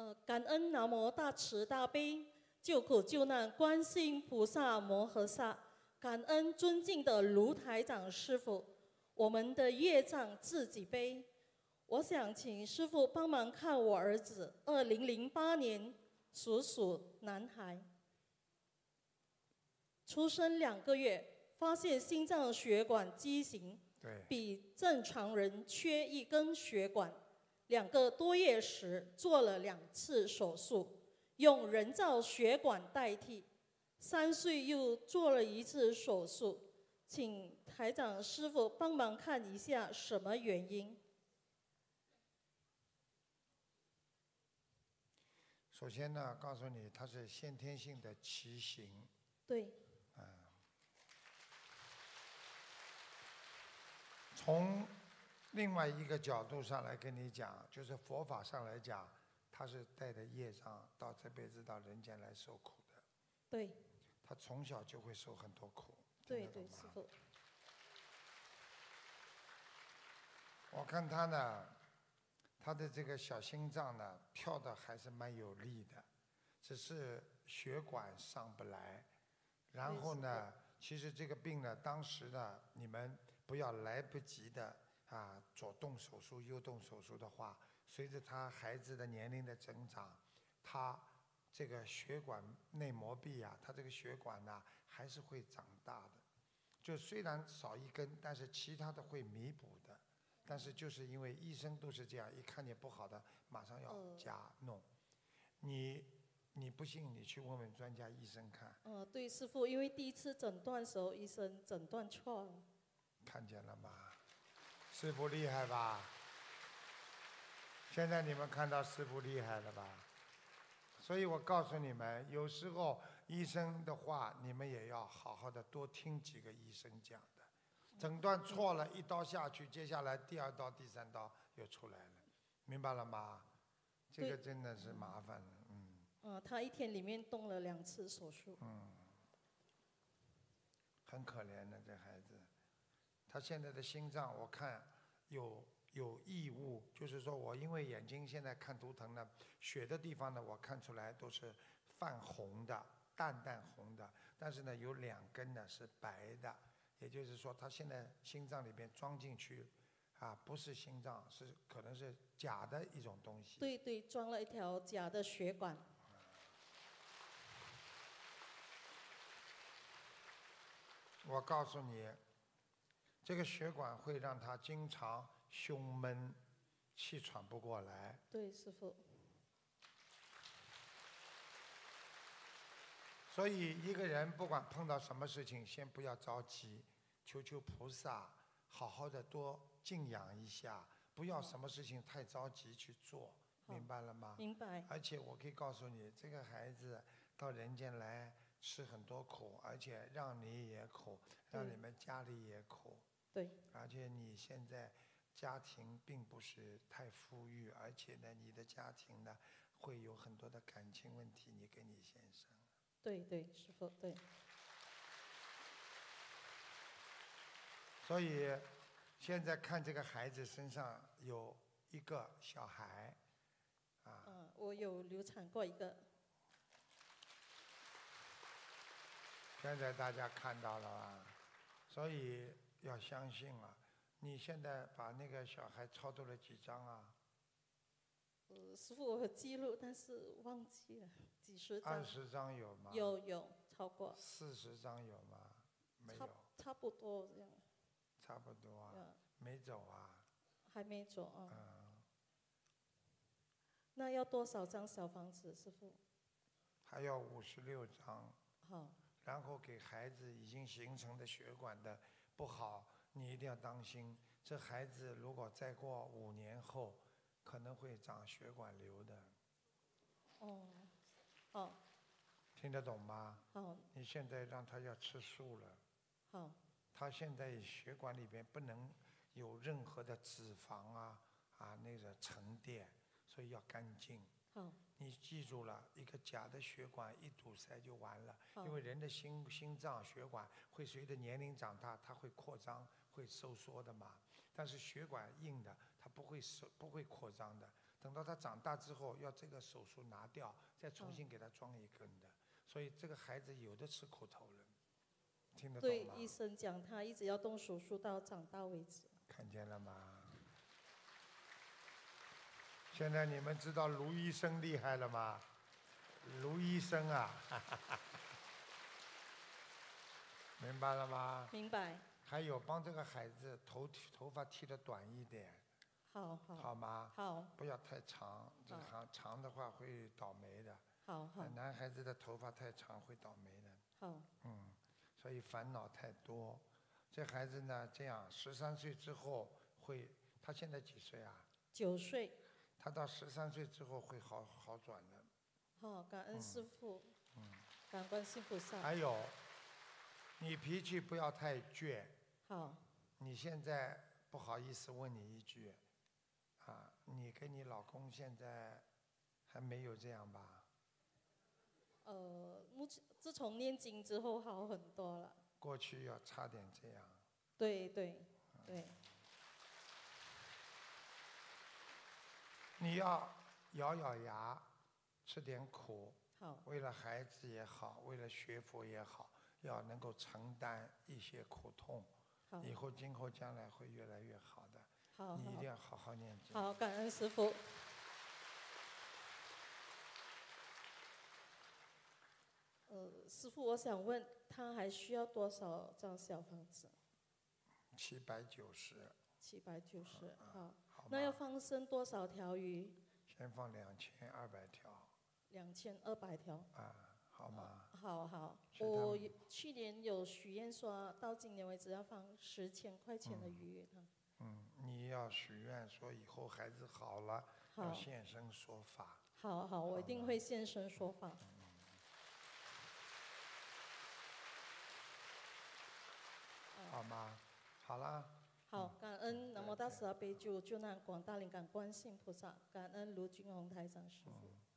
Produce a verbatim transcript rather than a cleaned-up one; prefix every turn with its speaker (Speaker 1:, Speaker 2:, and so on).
Speaker 1: 呃，感恩南无大慈大悲救苦救难观世音菩萨摩诃萨，感恩尊敬的卢台长师傅，我们的业障自己背。我想请师傅帮忙看我儿子，二零零八年属鼠男孩，出生两个月，发现心脏血管畸形，
Speaker 2: 对，
Speaker 1: 比正常人缺一根血管。两个多月时做了两次手术，用人造血管代替。三岁又做了一次手术，请台长师傅帮忙看一下什么原因。
Speaker 2: 首先呢，告诉你它是先天性的畸形。
Speaker 1: 对。
Speaker 2: 啊。从另外一个角度上来跟你讲，就是佛法上来讲，他是带着业障到这辈子到人间来受苦的。
Speaker 1: 对。
Speaker 2: 他从小就会受很多苦。
Speaker 1: 对对，师父。
Speaker 2: 我看他呢，他的这个小心脏呢跳的还是蛮有力的，只是血管上不来。然后呢，其实这个病呢，当时呢，你们不要来不及的。啊，左动手术、右动手术的话，随着他孩子的年龄的增长，他这个血管内膜壁啊，他这个血管呢、啊、还是会长大的。就虽然少一根，但是其他的会弥补的。但是就是因为医生都是这样，一看见不好的，马上要加弄。你你不信，你去问问专家医生看。
Speaker 1: 嗯、呃，对，师父，因为第一次诊断的时候，医生诊断错了。
Speaker 2: 看见了吗？师父厉害吧？现在你们看到师父厉害了吧？所以我告诉你们，有时候医生的话，你们也要好好的多听几个医生讲的。诊断错了，一刀下去，接下来第二刀、第三刀又出来了，明白了吗？这个真的是麻烦了，嗯。
Speaker 1: 嗯、呃，他一天里面动了两次手术。
Speaker 2: 嗯。很可怜的这孩子。他现在的心脏，我看有有异物，就是说我因为眼睛现在看图腾呢，血的地方呢，我看出来都是泛红的、淡淡红的，但是呢，有两根呢是白的，也就是说，他现在心脏里边装进去，啊，不是心脏，是可能是假的一种东西。
Speaker 1: 对对，装了一条假的血管。
Speaker 2: 我告诉你。这个血管会让他经常胸闷，气喘不过来。
Speaker 1: 对，师父。
Speaker 2: 所以一个人不管碰到什么事情，先不要着急，求求菩萨，好好的多静养一下，不要什么事情太着急去做，明白了吗？
Speaker 1: 明白。
Speaker 2: 而且我可以告诉你，这个孩子到人间来吃很多苦，而且让你也苦，让你们家里也苦。
Speaker 1: 对，
Speaker 2: 而且你现在家庭并不是太富裕，而且呢，你的家庭呢会有很多的感情问题，你跟你先生。
Speaker 1: 对对，师父对。
Speaker 2: 所以现在看这个孩子身上有一个小孩，啊。
Speaker 1: 嗯，我有流产过一个。
Speaker 2: 现在大家看到了吧？所以。要相信啊！你现在把那个小孩超度了几张啊？
Speaker 1: 呃，师父，我有记录，但是忘记了几十张。
Speaker 2: 二十张有吗？
Speaker 1: 有有超过。
Speaker 2: 四十张有吗？没有。
Speaker 1: 差差不多这样。
Speaker 2: 差不多啊。没走啊。
Speaker 1: 还没走啊。
Speaker 2: 嗯。
Speaker 1: 那要多少张小房子，师父？
Speaker 2: 还要五十六张。
Speaker 1: 好。
Speaker 2: 然后给孩子已经形成的血管的。不好，你一定要当心。这孩子如果再过五年后，可能会长血管瘤的。
Speaker 1: 哦，哦。
Speaker 2: 听得懂吗？
Speaker 1: 好。
Speaker 2: 你现在让他要吃素了。
Speaker 1: 好。
Speaker 2: 他现在血管里边不能有任何的脂肪啊啊那个沉淀，所以要干净。
Speaker 1: 好。
Speaker 2: 你记住了，一个假的血管一堵塞就完了，因为人的心心脏血管会随着年龄长大，它会扩张、会收缩的嘛。但是血管硬的，它不会收、不会扩张的， 等到他长大之后，要这个手术拿掉，再重新
Speaker 1: 哦
Speaker 2: 给他装一根的。所以这个孩子有的吃苦头了，听得懂
Speaker 1: 对，
Speaker 2: 吗？
Speaker 1: 医生讲他一直要动手术到长大为止。
Speaker 2: 看见了吗？现在你们知道卢医生厉害了吗？卢医生啊，明白了吗？
Speaker 1: 明白。
Speaker 2: 还有帮这个孩子头头发剃得短一点，
Speaker 1: 好好。
Speaker 2: 好吗？
Speaker 1: 好。
Speaker 2: 不要太长，这长长的话会倒霉的。
Speaker 1: 好好。
Speaker 2: 男孩子的头发太长会倒霉的。
Speaker 1: 好。
Speaker 2: 嗯，所以烦恼太多。这孩子呢，这样十三岁之后会，他现在几岁啊？
Speaker 1: 九岁。
Speaker 2: 他到十三岁之后会好好转的。
Speaker 1: 好，感恩师父。
Speaker 2: 嗯。
Speaker 1: 感恩观世音菩萨。
Speaker 2: 还有，你脾气不要太倔。
Speaker 1: 好。
Speaker 2: 你现在不好意思问你一句，啊，你跟你老公现在还没有这样吧？
Speaker 1: 呃，目前自从念经之后好很多了。
Speaker 2: 过去要差点这样。
Speaker 1: 对对对。
Speaker 2: 你要咬咬牙，吃点苦。
Speaker 1: 好。
Speaker 2: 为了孩子也好，为了学佛也好，要能够承担一些苦痛。
Speaker 1: 好。
Speaker 2: 以后今后将来会越来越好的。
Speaker 1: 好。
Speaker 2: 你一定要好好念经。
Speaker 1: 好，感恩师父。呃，师父，我想问，他还需要多少张小房子？
Speaker 2: 七百九十。
Speaker 1: 七百九十，好。
Speaker 2: 好。
Speaker 1: 那要放生多少条鱼？
Speaker 2: 先放两千二百条。
Speaker 1: 两千二百条。
Speaker 2: 啊，好吗？
Speaker 1: 好好，我去年有许愿说，到今年为止要放十千块钱的鱼。
Speaker 2: 嗯。嗯，你要许愿说以后孩子好了，要现身说法。
Speaker 1: 好好，我一定会现身说法。
Speaker 2: 好吗？好了。
Speaker 1: 好，感恩南无大慈大悲救救难广大灵感观世音菩萨，感恩卢军宏台长师父。